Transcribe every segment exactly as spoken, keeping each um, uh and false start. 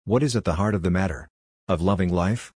What is at the heart of the matter? Of loving life?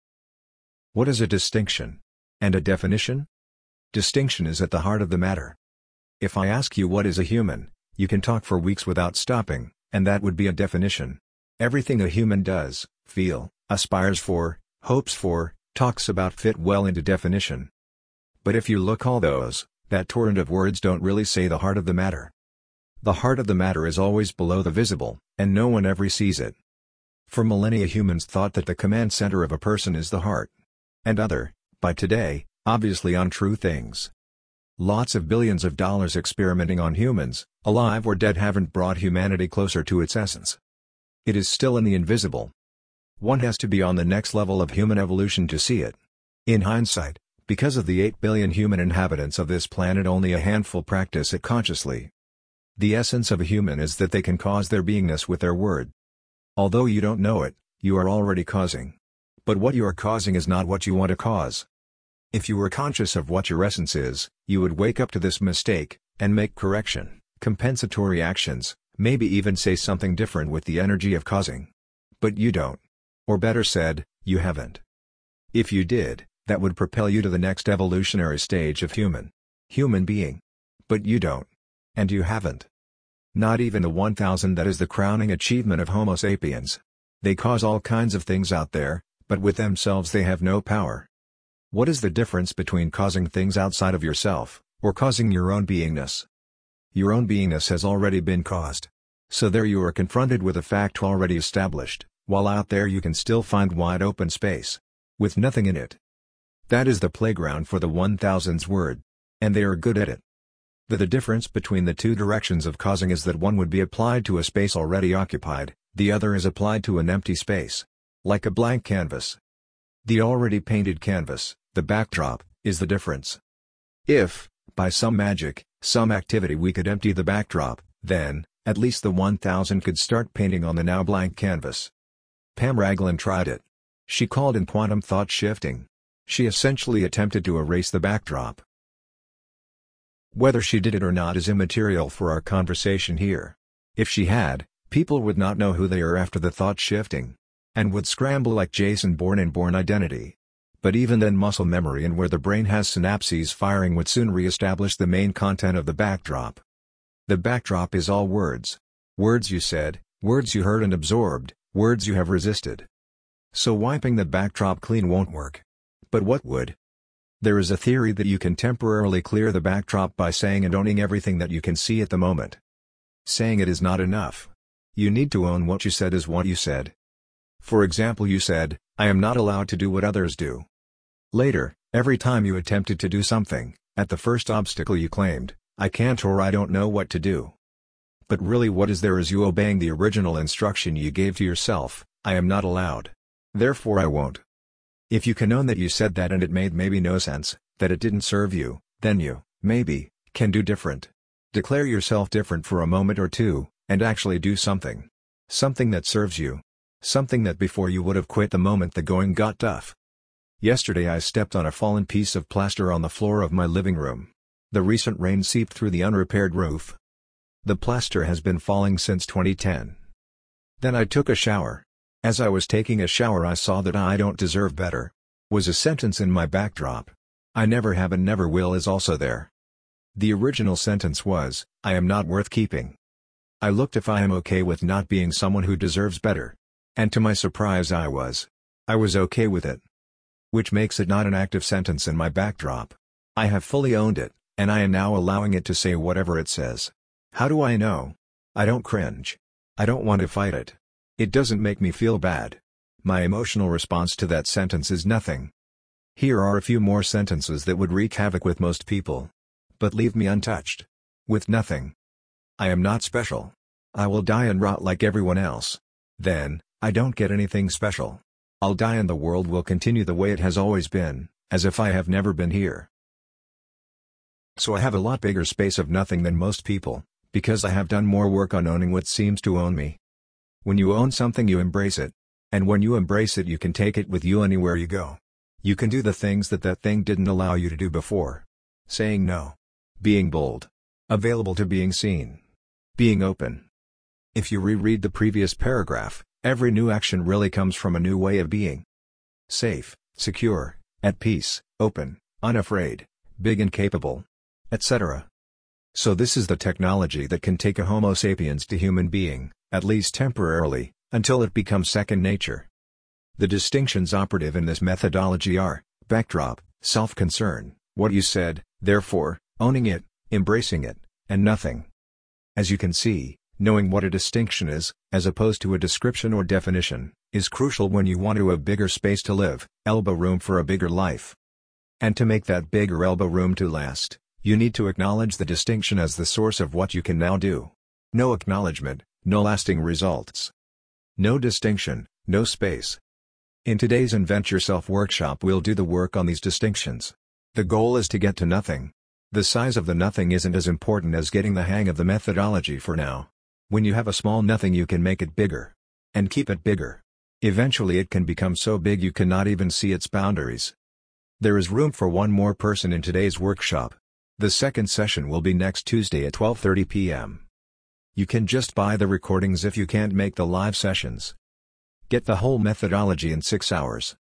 What is a distinction? And a definition? Distinction is at the heart of the matter. If I ask you what is a human, you can talk for weeks without stopping, and that would be a definition. Everything a human does, feel, aspires for, hopes for, talks about fit well into definition. But if you look all those, that torrent of words don't really say the heart of the matter. The heart of the matter is always below the visible, and no one ever sees it. For millennia humans thought that the command center of a person is the heart. And other, by today, obviously untrue things. Lots of billions of dollars experimenting on humans, alive or dead, haven't brought humanity closer to its essence. It is still in the invisible. One has to be on the next level of human evolution to see it. In hindsight, because of the eight billion human inhabitants of this planet, only a handful practice it consciously. The essence of a human is that they can cause their beingness with their word. Although you don't know it, you are already causing. But what you are causing is not what you want to cause. If you were conscious of what your essence is, you would wake up to this mistake, and make correction, compensatory actions, maybe even say something different with the energy of causing. But you don't. Or better said, you haven't. If you did, that would propel you to the next evolutionary stage of human. Human being. But you don't. And you haven't. Not even the one thousand that is the crowning achievement of Homo sapiens. They cause all kinds of things out there, but with themselves they have no power. What is the difference between causing things outside of yourself, or causing your own beingness? Your own beingness has already been caused. So there you are confronted with a fact already established, while out there you can still find wide open space. With nothing in it. That is the playground for the one thousand's word. And they are good at it. The, the difference between the two directions of causing is that one would be applied to a space already occupied, the other is applied to an empty space. Like a blank canvas. The already painted canvas, the backdrop, is the difference. If, by some magic, some activity we could empty the backdrop, then, at least the one thousand could start painting on the now blank canvas. Pam Raglan tried it. She called in quantum thought shifting. She essentially attempted to erase the backdrop. Whether she did it or not is immaterial for our conversation here. If she had, people would not know who they are after the thought shifting. And would scramble like Jason Bourne in Bourne Identity. But even then, muscle memory and where the brain has synapses firing would soon re-establish the main content of the backdrop. The backdrop is all words. Words you said, words you heard and absorbed, words you have resisted. So wiping the backdrop clean won't work. But what would? There is a theory that you can temporarily clear the backdrop by saying and owning everything that you can see at the moment. Saying it is not enough. You need to own what you said as what you said. For example, you said, I am not allowed to do what others do. Later, every time you attempted to do something, at the first obstacle you claimed, I can't or I don't know what to do. But really what is there is you obeying the original instruction you gave to yourself, I am not allowed. Therefore I won't. If you can own that you said that and it made maybe no sense, that it didn't serve you, then you, maybe, can do different. Declare yourself different for a moment or two, and actually do something. Something that serves you. Something that before you would have quit the moment the going got tough. Yesterday I stepped on a fallen piece of plaster on the floor of my living room. The recent rain seeped through the unrepaired roof. The plaster has been falling since twenty ten. Then I took a shower. As I was taking a shower I saw that I don't deserve better. Was a sentence in my backdrop. I never have and never will is also there. The original sentence was, I am not worth keeping. I looked if I am okay with not being someone who deserves better. And to my surprise I was. I was okay with it. Which makes it not an active sentence in my backdrop. I have fully owned it, and I am now allowing it to say whatever it says. How do I know? I don't cringe. I don't want to fight it. It doesn't make me feel bad. My emotional response to that sentence is nothing. Here are a few more sentences that would wreak havoc with most people. But leave me untouched. With nothing. I am not special. I will die and rot like everyone else. Then, I don't get anything special. I'll die and the world will continue the way it has always been, as if I have never been here. So I have a lot bigger space of nothing than most people, because I have done more work on owning what seems to own me. When you own something you embrace it. And when you embrace it you can take it with you anywhere you go. You can do the things that that thing didn't allow you to do before. Saying no. Being bold. Available to being seen. Being open. If you reread the previous paragraph, Every new action really comes from a new way of being. Safe, secure, at peace, open, unafraid, big and capable, et cetera. So this is the technology that can take a Homo sapiens to human being, at least temporarily, until it becomes second nature. The distinctions operative in this methodology are: backdrop, self-concern, what you said, therefore, owning it, embracing it, and nothing. As you can see, knowing what a distinction is, as opposed to a description or definition, is crucial when you want to have bigger space to live, elbow room for a bigger life. And to make that bigger elbow room to last, you need to acknowledge the distinction as the source of what you can now do. No acknowledgement, no lasting results. No distinction, no space. In today's Invent Yourself workshop, we'll do the work on these distinctions. The goal is to get to nothing. The size of the nothing isn't as important as getting the hang of the methodology for now. When you have a small nothing, you can make it bigger. And keep it bigger. Eventually it can become so big you cannot even see its boundaries. There is room for one more person in today's workshop. The second session will be next Tuesday at twelve thirty p m You can just buy the recordings if you can't make the live sessions. Get the whole methodology in six hours.